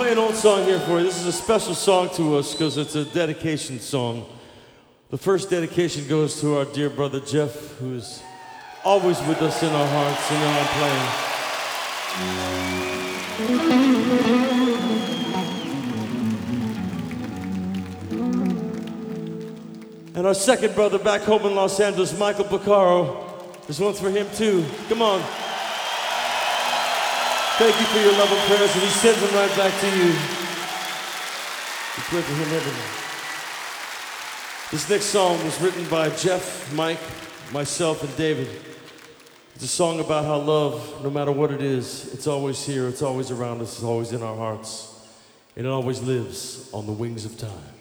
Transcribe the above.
play an old song here for you. This is a special song to us because it's a dedication song. The first dedication goes to our dear brother Jeff, who's always with us in our hearts and in our playing. And our second brother back home in Los Angeles, Michael Porcaro. This one's for him too. Come on. Thank you for your love and prayers, and he sends them right back to you. We pray for him every night. This next song was written by Jeff, Mike, myself, and David. It's a song about how love, no matter what it is, it's always here, it's always around us, it's always in our hearts, and it always lives on the wings of time.